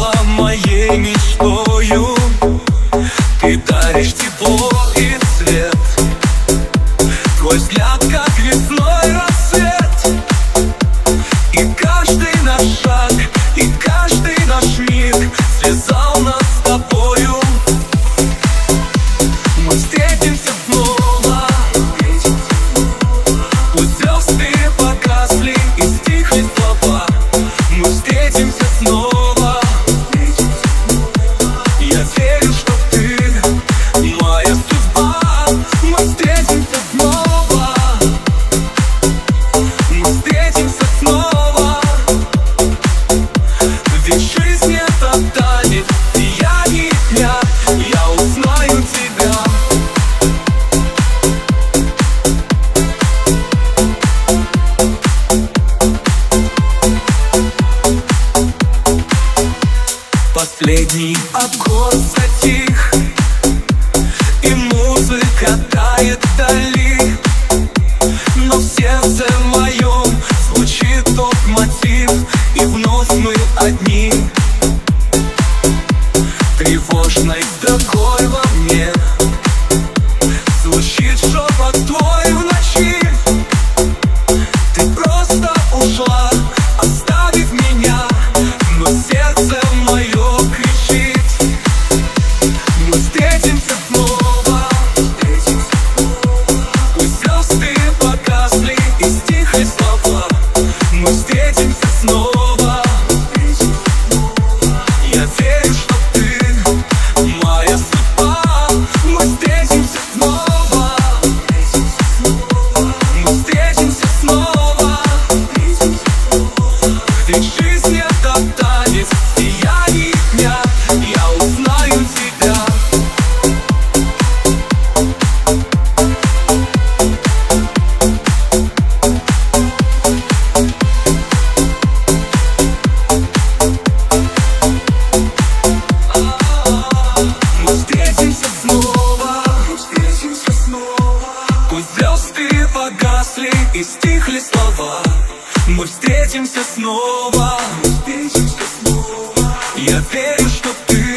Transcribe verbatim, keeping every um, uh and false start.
стала моей мечтою. Ты даришь тепло и свет, твой взгляд как весной рассвет. И каждый наш шаг, и каждый наш миг связал нас с тобою. Мы встретимся снова, пусть звезды погасли и стихли слова. Мы встретимся снова, я верю, что ты моя судьба. Мы встретимся снова, мы встретимся снова. Ведь жизнь это танец сияний дня, я узнаю тебя. Последний аккорд затих, и музыка тает вдали, но в сердце моем звучит тот мотив, и вновь мы одни. Тревожной строкой во мне звучит шепот твой в ночи. Ты просто ушла, оставив меня, но сердце мое кричит. Мы встретимся снова, пусть звезды погасли и стихли слова. Мы встретимся снова, я верю, что ты моя судьба. Мы встретимся снова, мы встретимся снова. Ведь жизнь это танец сияний дня, я узнаю тебя. Мы встретимся снова, мы встретимся снова. Пусть звезды погасли и стихли слова. Мы встретимся снова, мы встретимся снова. Я верю, что ты